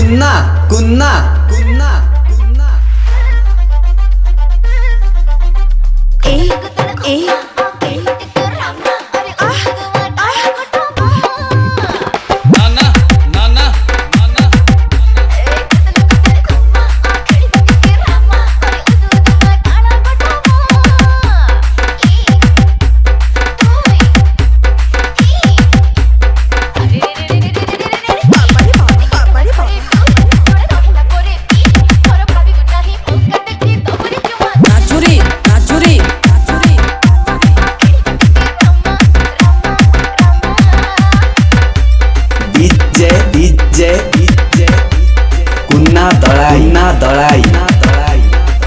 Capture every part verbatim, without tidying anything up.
कुन्ना कुन्ना कुन्ना कुन्ना ए ए नाना नाना नाना डीजे डीजे डीजे कुन्ना दड़ाई ना दड़ाई ना दड़ाई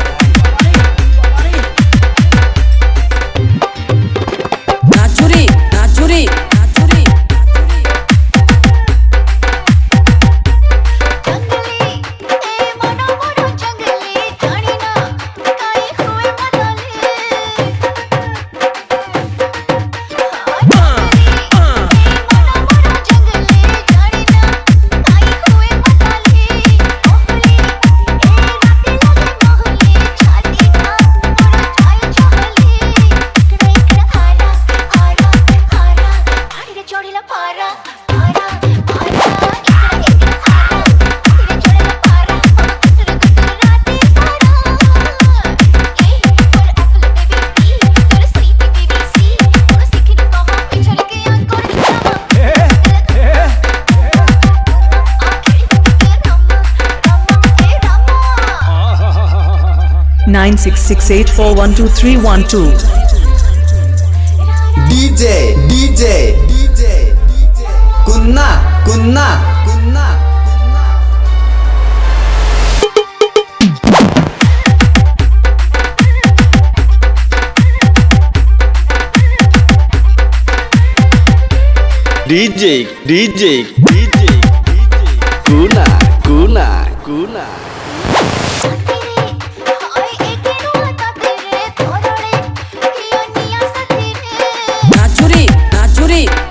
नाचुरी नाचुरी नाचुरी nine six six eight four one two three one two. DJ DJ DJ कुन्ना कुन्ना कुन्ना डीजे डीजे डीजे कुना कुना कुना नाचुरी नाचुरी